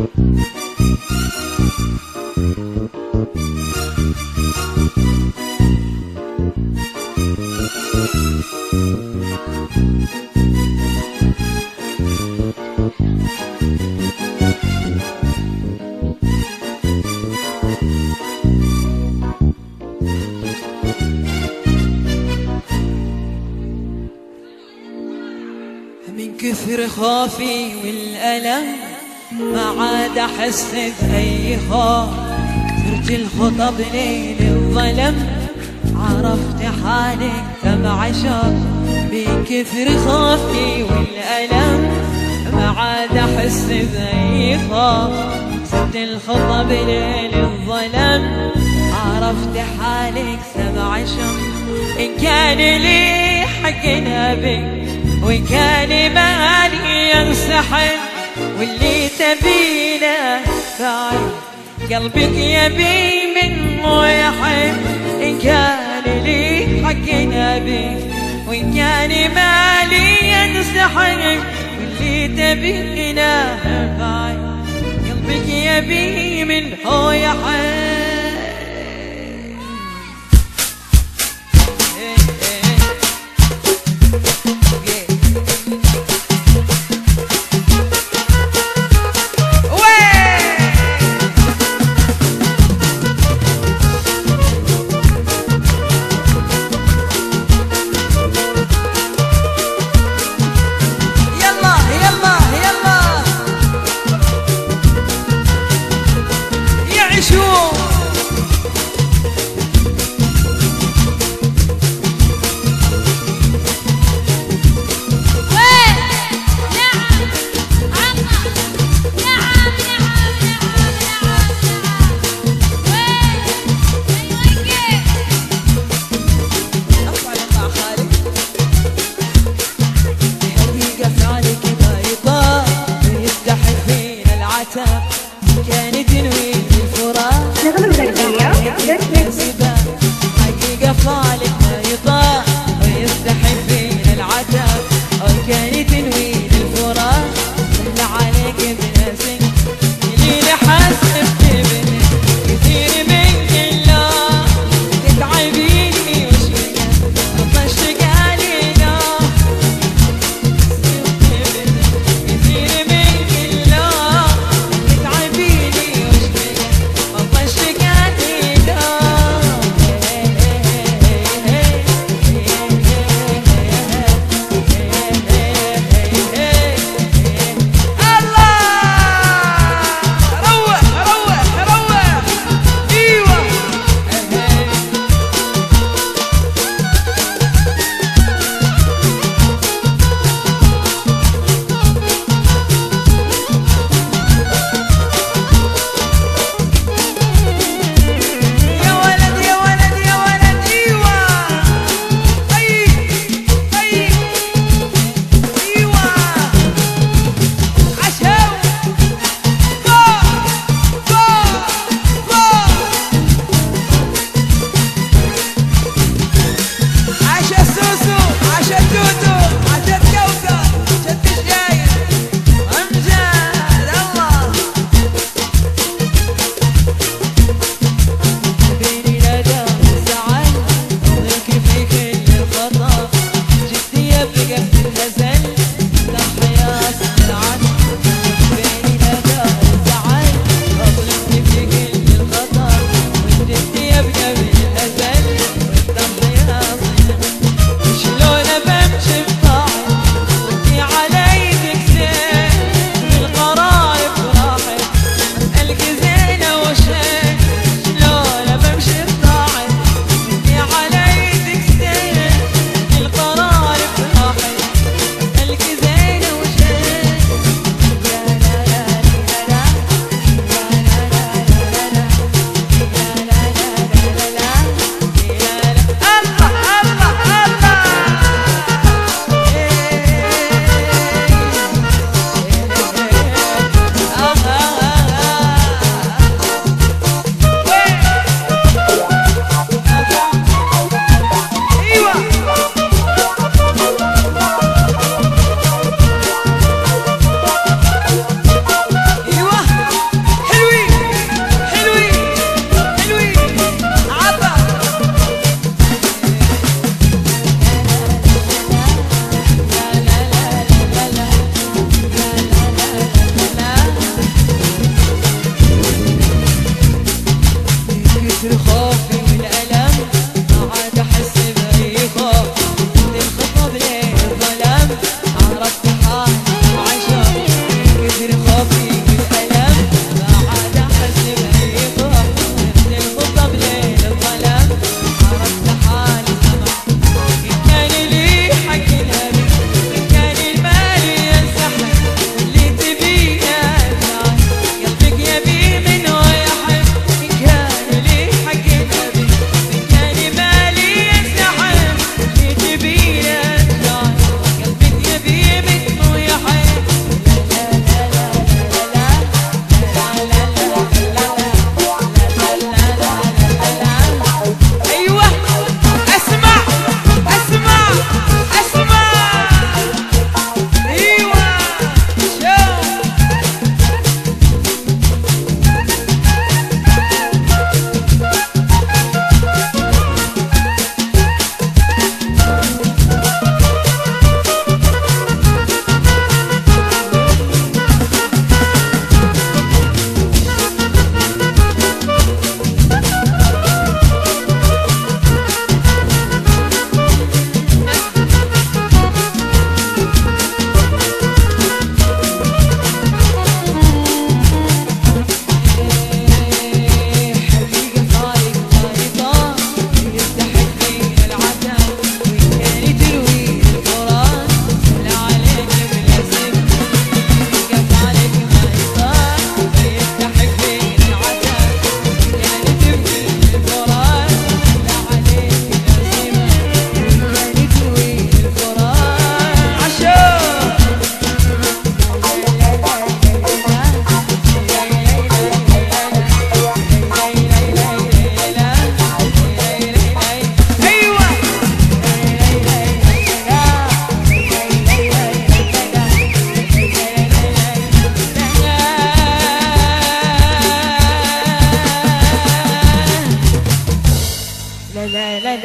من كثر خوفي والألم ما عاد أحس بأي خوف، كثرت الخطب ليل الظلم عرفت حالي تبع شوق. من كثر خوفي والألم ما عاد أحس بأي خوف، كثرت الخطب ليل الظلم عرفت حالي تبع شوق. إن كان لي حق نبي وإن كان مالي ينسحب، واللي تبينه بعيد قلبك يبي منه يحب. إن كان لي حق نبي وإن كان مالي ينسحب، واللي تبينه بعيد قلبك يبي منه يحب. كانت تنوي الفراق حقيقة فالك ما يطاق ويستحي فينا العتاب. كانت تنوي الفراق كل عليك بنفسك اللي حاسب ابنك كثير منك الله تتعبيني وشك وطشك علينا كثير منك الله تتعبيني وشك وطشك علينا.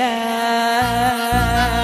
الأيام.